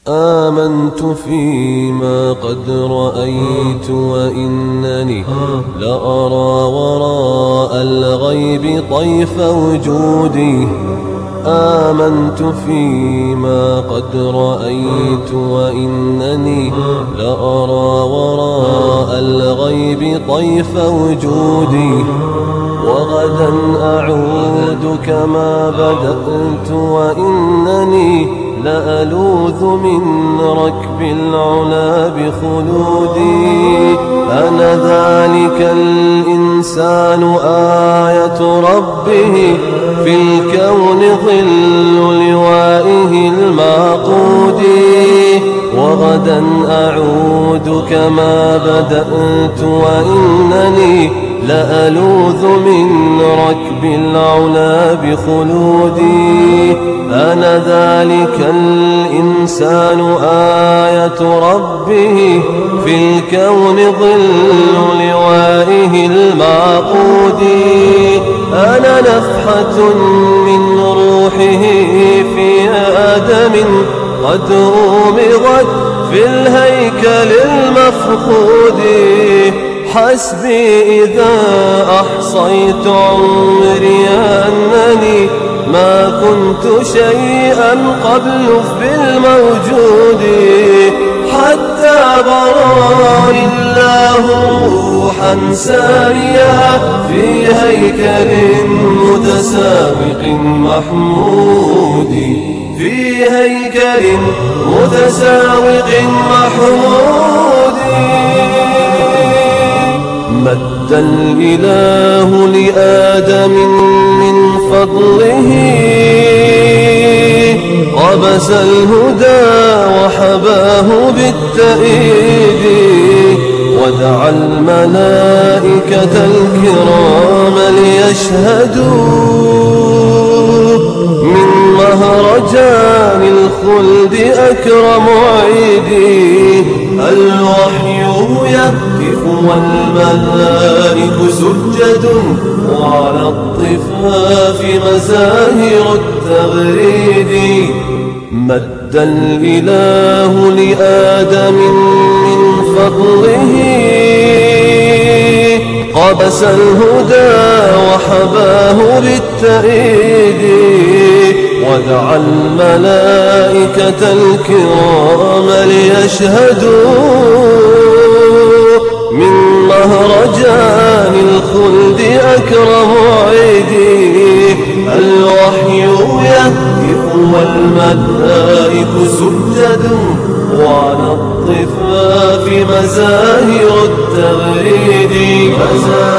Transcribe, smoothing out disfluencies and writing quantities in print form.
آمنت فيما قد رأيت وإنني لأرى وراء الغيب طيف وجودي. آمنت فيما قد رأيت وإنني لأرى وراء الغيب طيف وجودي. وغدا أعود كما بدأت وإنني لألوذ من ركب العلا بخلودي. أنا ذلك الإنسان آية ربه في الكون ظل لوائه المعقود. وغدا أعود كما بدأت وإنني لألوذ من ركب العلا بخلودي. أنا ذلك الإنسان آية ربه في الكون ظل لوائه المعقود. أنا نفحة من روحه في آدم قد أومضت في الهيكل المفقود. حسبي إذا أحصيت عمري أنني ما كنت شيئا قبل بالموجود. حتى براني الله روحا ساريا في هيكل متسابق محمود. في هيكل متسابق محمود. مد الإله لآدم من فضله قبس الهدى وحباه بالتأييد. ودعا الملائكة الكرام ليشهدوا من مهرجان الخلد أكرم عيدي. الوحي يهتف والملائك سجد وعلى الضفاف مزاهر التغريد. مد الإله لآدم من فضله قبس الهدى وحباه بالتأييد. ودعا الملائكة الكرام ليشهدوا من مهرجان الخلد أكرم عيدي. الوحي يهتف والملائك سجد وعلى الضفاف مزاهر التغريد.